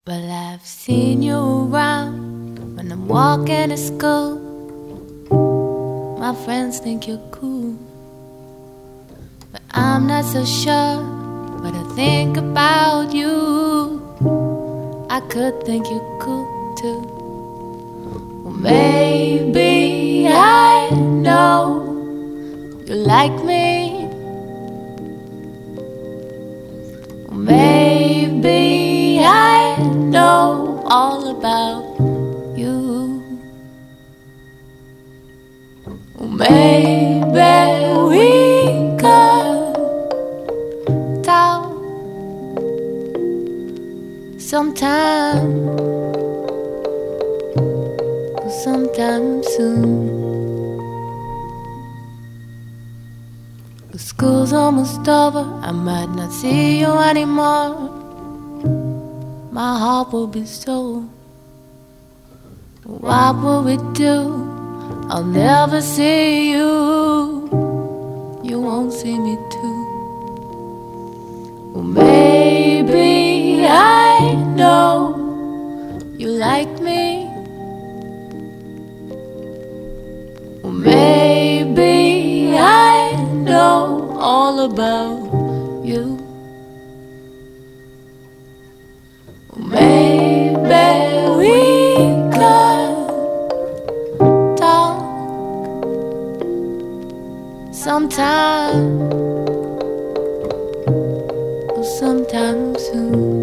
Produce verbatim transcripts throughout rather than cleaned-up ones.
Well, I've seen you around when I'm walking to school. My friends think you're cool, but I'm not so sure what I think about you. I could think you're cool too. Well, maybe I know you like me. Well, maybe I know all about you. Well, maybe we could talk sometime, sometime soon. The school's almost over, I might not see you anymore. My heart will be sore. What will we do? I'll never see you. You won't see me too. Well, maybe I know you like me. Well, maybe I know all about you. Well, maybe we could talk sometime, or sometime soon.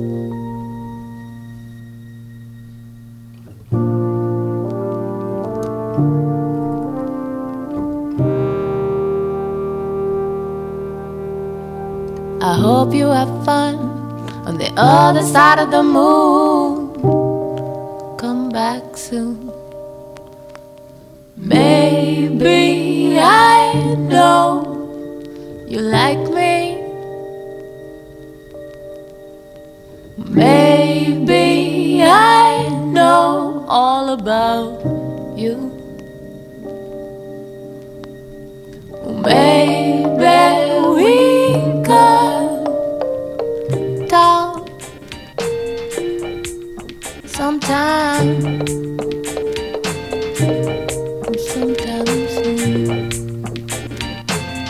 I hope you have fun on the other side of the moon. Come back soon. Maybe I know you like me. Maybe I know all about you. Maybe we could talk sometime.